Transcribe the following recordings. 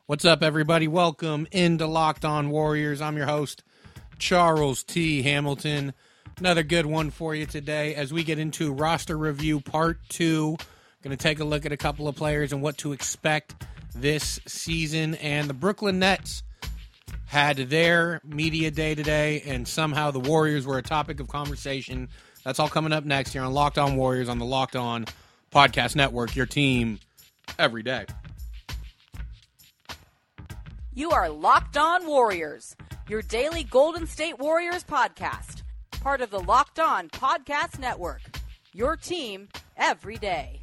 What's up, everybody? Welcome into Locked On Warriors. I'm your host, Charles T. Hamilton. Another good one for you today as we get into roster review part 2. Going to take a look at a couple of players and what to expect this season. And the Brooklyn Nets had their media day today, and somehow the Warriors were a topic of conversation. That's all coming up next here on Locked On Warriors on the Locked On Podcast Network, your team every day. You are Locked On Warriors, your daily Golden State Warriors podcast. Part of the Locked On Podcast Network, your team every day.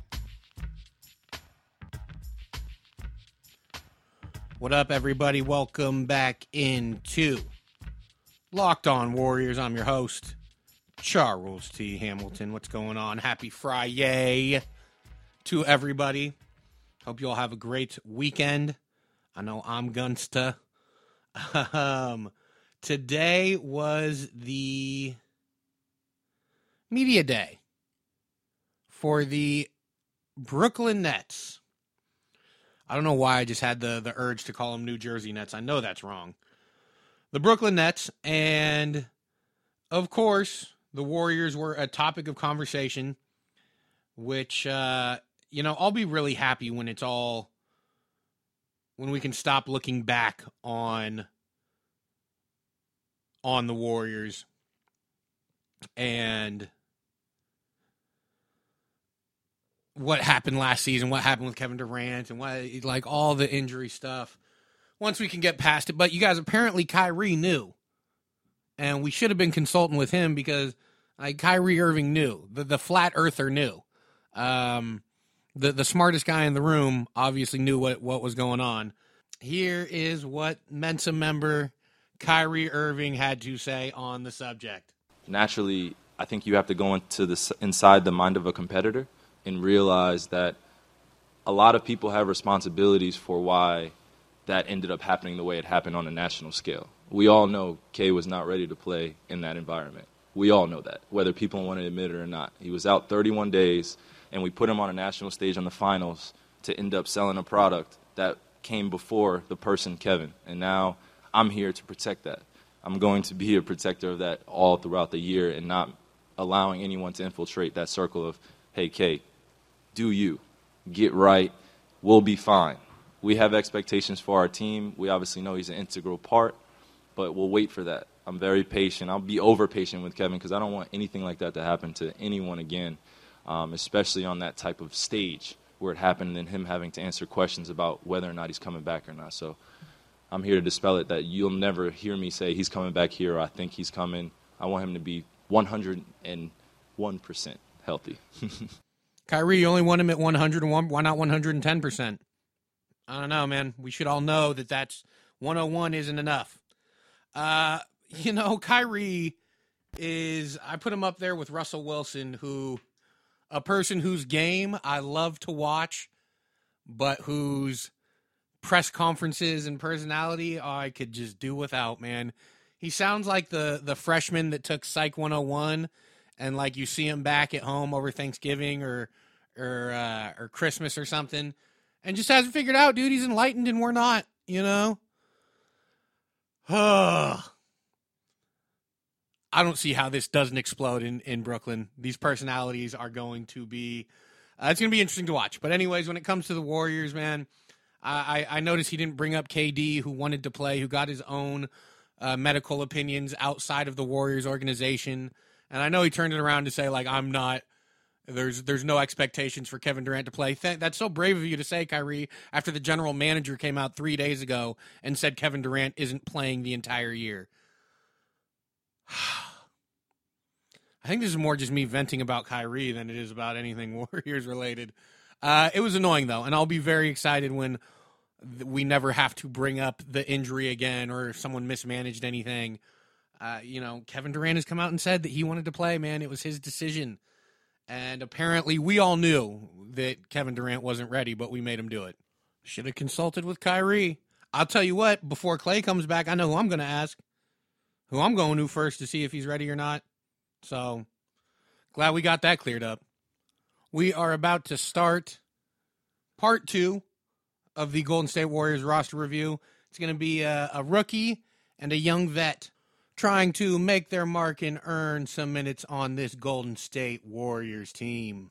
What up, everybody? Welcome back into Locked On Warriors. I'm your host, Charles T. Hamilton. What's going on? Happy Friday to everybody. Hope you all have a great weekend. I know I'm gunsta. Today was the media day for the Brooklyn Nets. I don't know why I just had the urge to call them New Jersey Nets. I know that's wrong. The Brooklyn Nets, and of course, the Warriors were a topic of conversation, which, I'll be really happy when we can stop looking back on the Warriors and what happened last season, what happened with Kevin Durant, and all the injury stuff. Once we can get past it, but you guys, apparently Kyrie knew, and we should have been consulting with him because Kyrie Irving knew, the flat earther knew. The smartest guy in the room obviously knew what was going on. Here is what Mensa member Kyrie Irving had to say on the subject. Naturally, I think you have to go inside the mind of a competitor and realize that a lot of people have responsibilities for why that ended up happening the way it happened on a national scale. We all know K was not ready to play in that environment. We all know that, whether people want to admit it or not. He was out 31 days, and we put him on a national stage on the finals to end up selling a product that came before the person Kevin. And now I'm here to protect that. I'm going to be a protector of that all throughout the year and not allowing anyone to infiltrate that circle of, hey, K, do you. Get right. We'll be fine. We have expectations for our team. We obviously know he's an integral part, but we'll wait for that. I'm very patient. I'll be over-patient with Kevin because I don't want anything like that to happen to anyone again, especially on that type of stage where it happened and him having to answer questions about whether or not he's coming back or not. So I'm here to dispel it that you'll never hear me say he's coming back here or I think he's coming. I want him to be 101% healthy. Kyrie, you only want him at 101. Why not 110%? I don't know, man. We should all know that's 101 isn't enough. Kyrie is, I put him up there with Russell Wilson, a person whose game I love to watch, but whose press conferences and personality I could just do without, man. He sounds like the freshman that took Psych 101 and you see him back at home over Thanksgiving or Christmas or something and just hasn't figured out, dude, he's enlightened and we're not, I don't see how this doesn't explode in Brooklyn. These personalities are going to be it's going to be interesting to watch. But anyways, when it comes to the Warriors, man, I noticed he didn't bring up KD, who wanted to play, who got his own medical opinions outside of the Warriors organization. And I know he turned it around to say, I'm not, there's no expectations for Kevin Durant to play. That's so brave of you to say, Kyrie, after the general manager came out 3 days ago and said Kevin Durant isn't playing the entire year. I think this is more just me venting about Kyrie than it is about anything Warriors related. It was annoying, though, and I'll be very excited when we never have to bring up the injury again or if someone mismanaged anything. Kevin Durant has come out and said that he wanted to play, man. It was his decision. And apparently we all knew that Kevin Durant wasn't ready, but we made him do it. Should have consulted with Kyrie. I'll tell you what, before Clay comes back, I know who I'm going to ask. Who I'm going to first to see if he's ready or not. So, glad we got that cleared up. We are about to start part 2 of the Golden State Warriors roster review. It's going to be a rookie and a young vet trying to make their mark and earn some minutes on this Golden State Warriors team.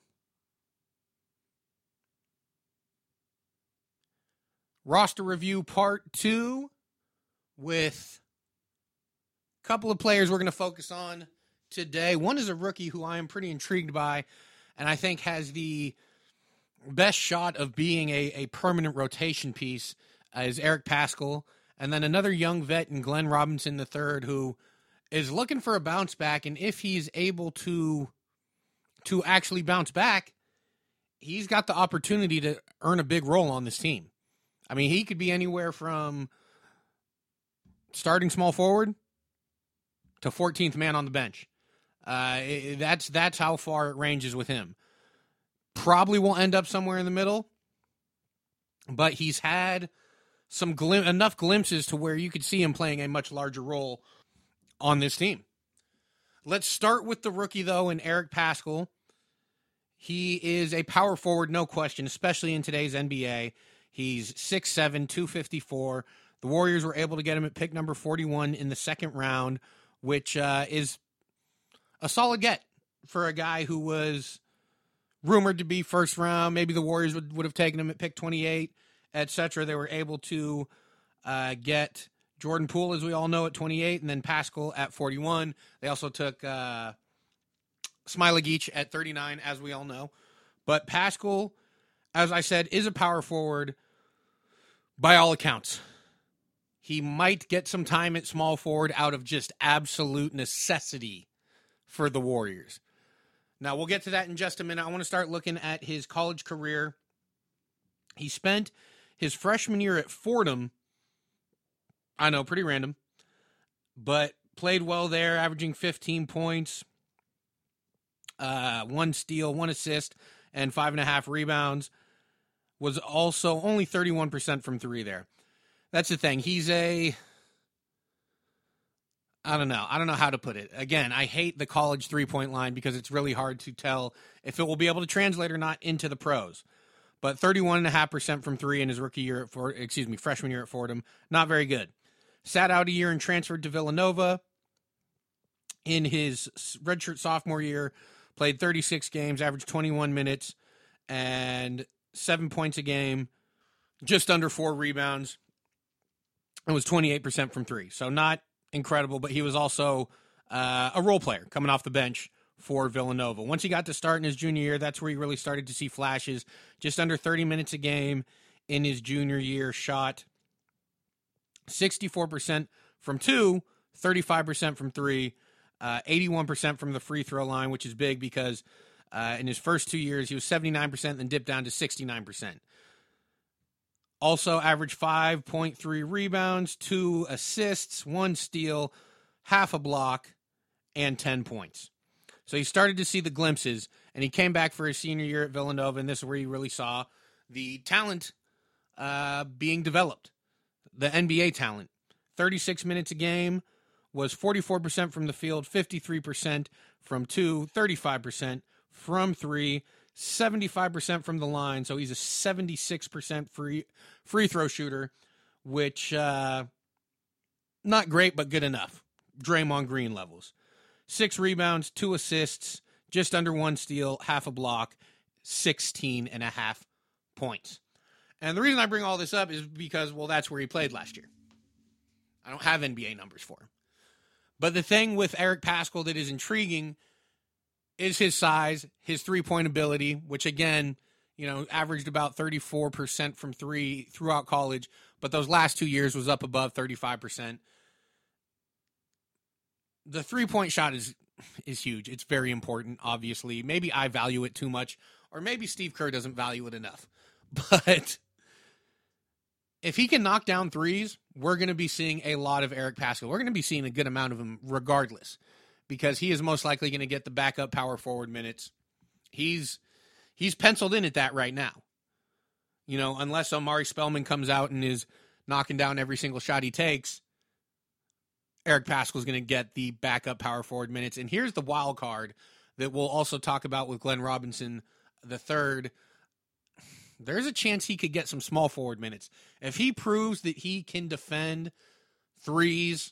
Roster review part 2 with a couple of players we're going to focus on today. One is a rookie who I am pretty intrigued by and I think has the best shot of being a permanent rotation piece is Eric Paschall. And then another young vet in Glenn Robinson III who is looking for a bounce back. And if he's able to actually bounce back, he's got the opportunity to earn a big role on this team. I mean, he could be anywhere from starting small forward to 14th man on the bench. That's how far it ranges with him. Probably will end up somewhere in the middle, but he's had some enough glimpses to where you could see him playing a much larger role on this team. Let's start with the rookie, though, in Eric Paschall. He is a power forward, no question, especially in today's NBA. He's 6'7", 254. The Warriors were able to get him at pick number 41 in the second round, which is a solid get for a guy who was rumored to be first round. Maybe the Warriors would have taken him at pick 28, etc. They were able to get Jordan Poole, as we all know, at 28, and then Paschall at 41. They also took Smailagic at 39, as we all know. But Paschall, as I said, is a power forward by all accounts. He might get some time at small forward out of just absolute necessity for the Warriors. Now, we'll get to that in just a minute. I want to start looking at his college career. He spent his freshman year at Fordham. I know, pretty random, but played well there, averaging 15 points, 1 steal, 1 assist, and 5.5 rebounds. Was also only 31% from 3 there. That's the thing. He's I don't know how to put it. Again, I hate the college three-point line because it's really hard to tell if it will be able to translate or not into the pros. But 31.5% from 3 in his freshman year at Fordham. Not very good. Sat out a year and transferred to Villanova. In his redshirt sophomore year, played 36 games, averaged 21 minutes, and 7 points a game, just under 4 rebounds. It was 28% from 3. So not incredible, but he was also a role player coming off the bench for Villanova. Once he got to start in his junior year, that's where he really started to see flashes. Just under 30 minutes a game in his junior year, shot 64% from 2, 35% from 3, 81% from the free throw line, which is big because in his first 2 years, he was 79%, then dipped down to 69%. Also averaged 5.3 rebounds, 2 assists, 1 steal, half a block, and 10 points. So he started to see the glimpses, and he came back for his senior year at Villanova, and this is where he really saw the talent being developed, the NBA talent. 36 minutes a game, was 44% from the field, 53% from 2, 35% from 3, 75% from the line. So he's a 76% free throw shooter, which not great, but good enough. Draymond Green levels. 6 rebounds, 2 assists, just under 1 steal, half a block, 16.5 points. And the reason I bring all this up is because, well, that's where he played last year. I don't have NBA numbers for him. But the thing with Eric Paschall that is intriguing is his size, his three-point ability, which, again, averaged about 34% from 3 throughout college, but those last 2 years was up above 35%. The three-point shot is huge. It's very important, obviously. Maybe I value it too much, or maybe Steve Kerr doesn't value it enough. But if he can knock down threes, we're going to be seeing a lot of Eric Paschall. We're going to be seeing a good amount of him regardless, because he is most likely going to get the backup power forward minutes. He's penciled in at that right now. Unless Omari Spellman comes out and is knocking down every single shot he takes, Eric Paschall is going to get the backup power forward minutes. And here's the wild card that we'll also talk about with Glenn Robinson III. there's a chance he could get some small forward minutes. If he proves that he can defend threes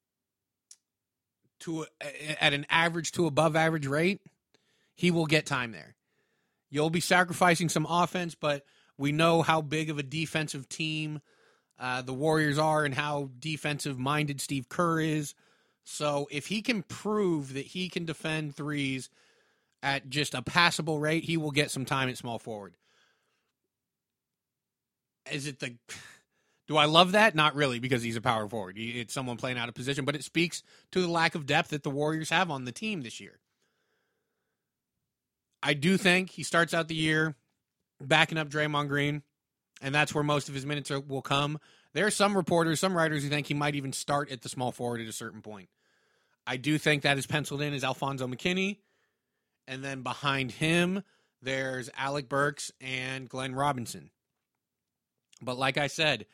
at an average to above average rate, he will get time there. You'll be sacrificing some offense, but we know how big of a defensive team the Warriors are and how defensive-minded Steve Kerr is. So if he can prove that he can defend threes at just a passable rate, he will get some time at small forward. Do I love that? Not really, because he's a power forward. It's someone playing out of position, but it speaks to the lack of depth that the Warriors have on the team this year. I do think he starts out the year backing up Draymond Green, and that's where most of his minutes will come. There are some reporters, some writers who think he might even start at the small forward at a certain point. I do think that is penciled in as Alfonso McKinney, and then behind him, there's Alec Burks and Glenn Robinson. But like I said,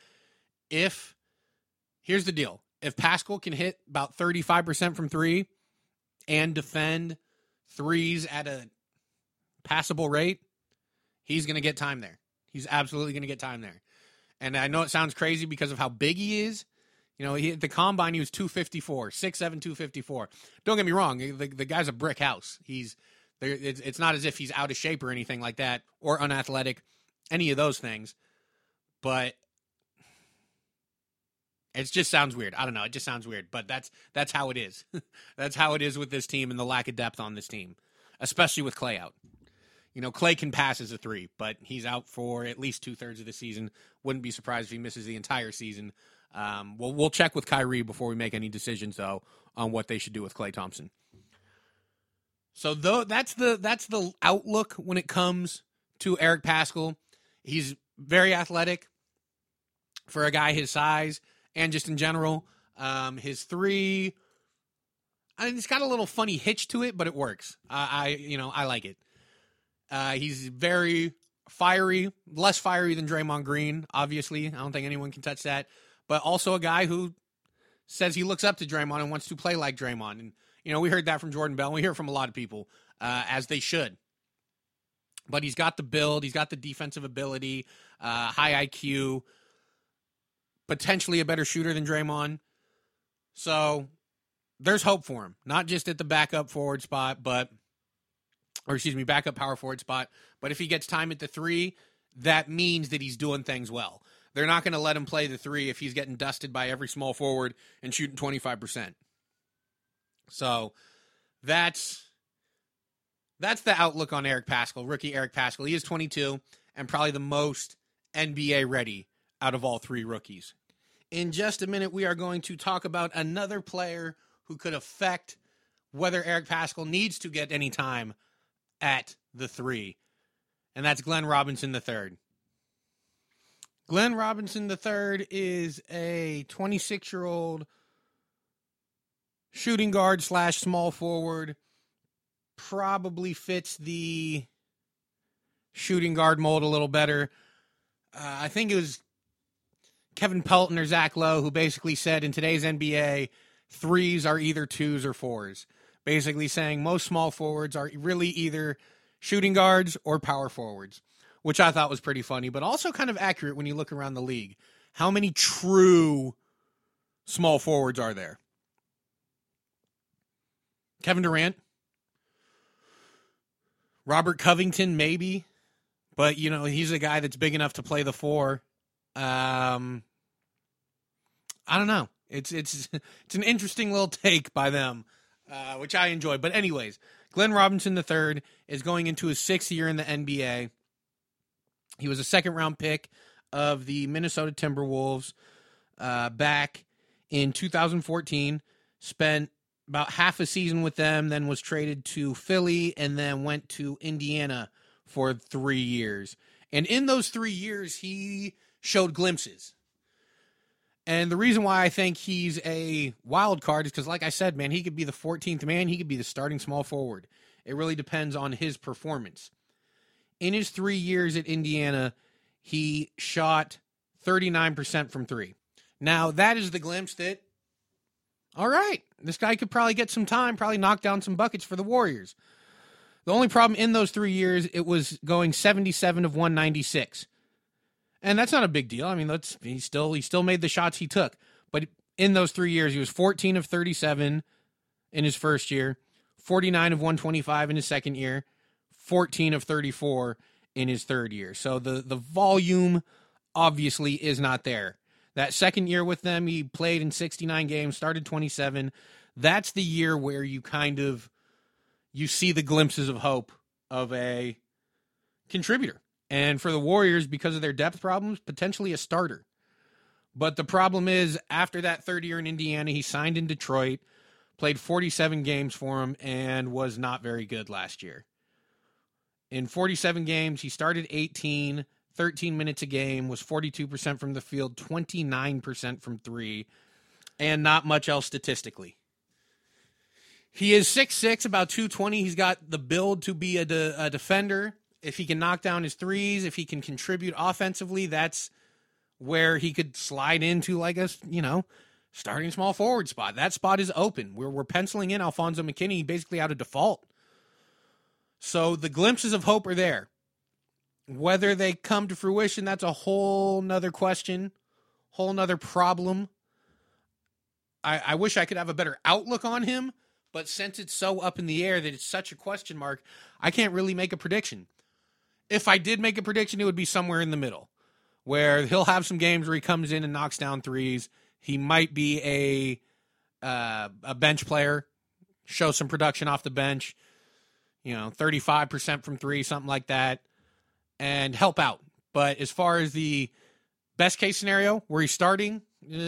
here's the deal. If Pascal can hit about 35% from three and defend threes at a passable rate, he's going to get time there. He's absolutely going to get time there. And I know it sounds crazy because of how big he is. You know, at the combine, he was 254, 6'7", 254. Don't get me wrong. The guy's a brick house. It's not as if he's out of shape or anything like that, or unathletic, any of those things. But it just sounds weird. I don't know. It just sounds weird. But that's how it is. That's how it is with this team and the lack of depth on this team, especially with Klay out. You know, Klay can pass as a three, but he's out for at least 2/3 of the season. Wouldn't be surprised if he misses the entire season. We'll check with Kyrie before we make any decisions, though, on what they should do with Klay Thompson. So that's the outlook when it comes to Eric Paschall. He's very athletic for a guy his size and just in general. His three, it's got a little funny hitch to it, but it works. I like it. He's very fiery, less fiery than Draymond Green, obviously. I don't think anyone can touch that. But also a guy who says he looks up to Draymond and wants to play like Draymond. And, you know, we heard that from Jordan Bell. And we hear it from a lot of people, as they should. But he's got the build. He's got the defensive ability, high IQ, potentially a better shooter than Draymond. So there's hope for him, not just at the backup forward spot, backup power forward spot. But if he gets time at the three, that means that he's doing things well. They're not going to let him play the three if he's getting dusted by every small forward and shooting 25%. So that's the outlook on Eric Paschall, rookie Eric Paschall. He is 22 and probably the most NBA ready out of all three rookies. In just a minute, we are going to talk about another player who could affect whether Eric Paschall needs to get any time at the three, and that's Glenn Robinson III. Glenn Robinson III is a 26-year-old shooting guard / small forward. Probably fits the shooting guard mold a little better. I think it was Kevin Pelton or Zach Lowe who basically said in today's NBA, threes are either twos or fours. Basically saying most small forwards are really either shooting guards or power forwards, which I thought was pretty funny, but also kind of accurate when you look around the league. How many true small forwards are there? Kevin Durant? Robert Covington, maybe. But, you know, he's a guy that's big enough to play the four. I don't know. It's an interesting little take by them, which I enjoy. But anyways, Glenn Robinson III is going into his 6th year in the NBA. He was a second-round pick of the Minnesota Timberwolves back in 2014, spent about half a season with them, then was traded to Philly, and then went to Indiana for 3 years. And in those 3 years, he showed glimpses. And the reason why I think he's a wild card is because, like I said, man, he could be the 14th man. He could be the starting small forward. It really depends on his performance. In his 3 years at Indiana, he shot 39% from three. Now, that is the glimpse that, all right, this guy could probably get some time, probably knock down some buckets for the Warriors. The only problem in those 3 years, it was going 77 of 196. And that's not a big deal. I mean, he still made the shots he took. But in those 3 years, he was 14 of 37 in his first year, 49 of 125 in his second year, 14 of 34 in his third year. So the volume obviously is not there. That second year with them, he played in 69 games, started 27. That's the year where you see the glimpses of hope of a contributor. And for the Warriors, because of their depth problems, potentially a starter. But the problem is, after that third year in Indiana, he signed in Detroit, played 47 games for him, and was not very good last year. In 47 games, he started 18, 13 minutes a game, was 42% from the field, 29% from three, and not much else statistically. He is 6'6", about 220. He's got the build to be a defender. If he can knock down his threes, if he can contribute offensively, that's where he could slide into like a, starting small forward spot. That spot is open. We're penciling in Alfonso McKinney basically out of default. So the glimpses of hope are there. Whether they come to fruition, that's a whole nother question, whole nother problem. I wish I could have a better outlook on him, but since it's so up in the air that it's such a question mark, I can't really make a prediction. If I did make a prediction, it would be somewhere in the middle, where he'll have some games where he comes in and knocks down threes. He might be a bench player, show some production off the bench, 35% from three, something like that, and help out. But as far as the best case scenario where he's starting,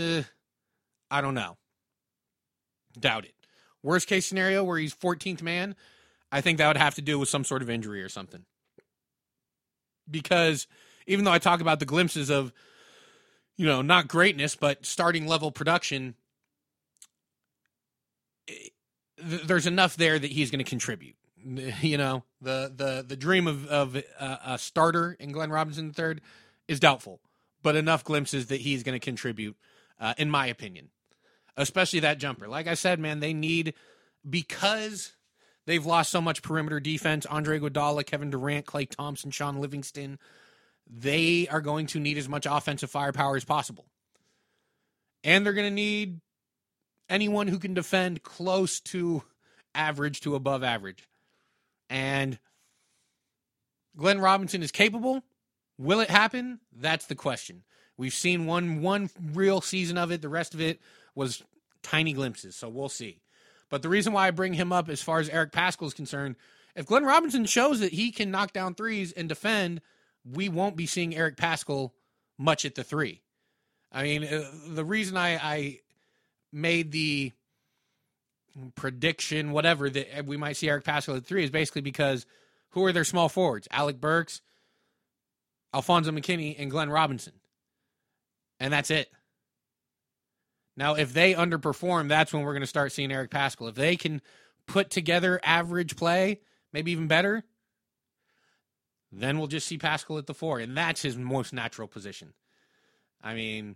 I don't know. Doubt it. Worst case scenario where he's 14th man, I think that would have to do with some sort of injury or something. Because even though I talk about the glimpses of, not greatness, but starting level production, there's enough there that he's going to contribute. The dream of a starter in Glenn Robinson III is doubtful, but enough glimpses that he's going to contribute, in my opinion. Especially that jumper. Like I said, man, they need, because they've lost so much perimeter defense, Andre Iguodala, Kevin Durant, Klay Thompson, Sean Livingston, they are going to need as much offensive firepower as possible. And they're going to need anyone who can defend close to average to above average. And Glenn Robinson is capable. Will it happen? That's the question. We've seen one real season of it. The rest of it was tiny glimpses, so we'll see. But the reason why I bring him up as far as Eric Paschall is concerned, if Glenn Robinson shows that he can knock down threes and defend, we won't be seeing Eric Paschall much at the three. I mean, the reason I made the prediction, whatever, that we might see Eric Paschall at three is basically because who are their small forwards? Alec Burks, Alfonso McKinney, and Glenn Robinson. And that's it. Now, if they underperform, that's when we're going to start seeing Eric Paschall. If they can put together average play, maybe even better, then we'll just see Paschall at the four. And that's his most natural position. I mean,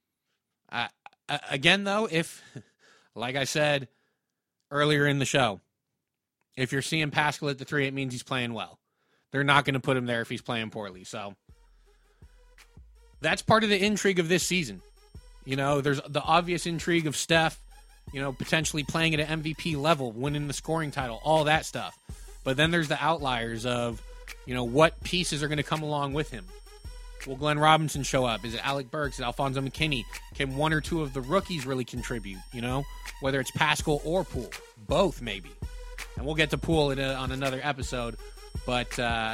again, though, if, like I said earlier in the show, if you're seeing Paschall at the three, it means he's playing well. They're not going to put him there if he's playing poorly. So that's part of the intrigue of this season. There's the obvious intrigue of Steph, potentially playing at an MVP level, winning the scoring title, all that stuff. But then there's the outliers of, what pieces are going to come along with him. Will Glenn Robinson show up? Is it Alec Burks? Is it Alfonso McKinney? Can one or two of the rookies really contribute? Whether it's Paschall or Poole. Both, maybe. And we'll get to Poole on another episode. But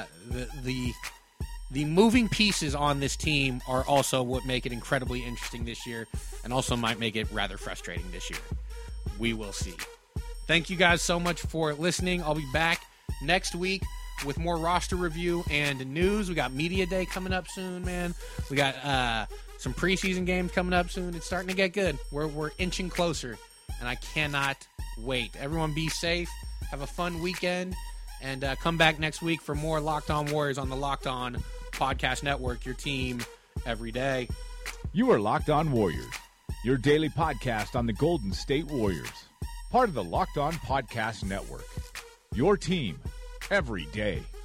the moving pieces on this team are also what make it incredibly interesting this year, and also might make it rather frustrating this year. We will see. Thank you guys so much for listening. I'll be back next week with more roster review and news. We got Media Day coming up soon, man. We got some preseason games coming up soon. It's starting to get good. We're inching closer, and I cannot wait. Everyone be safe. Have a fun weekend, and come back next week for more Locked On Warriors on the Locked On Podcast Network, your team every day. You are Locked On Warriors, your daily podcast on the Golden State Warriors, part of the Locked On Podcast Network, your team every day.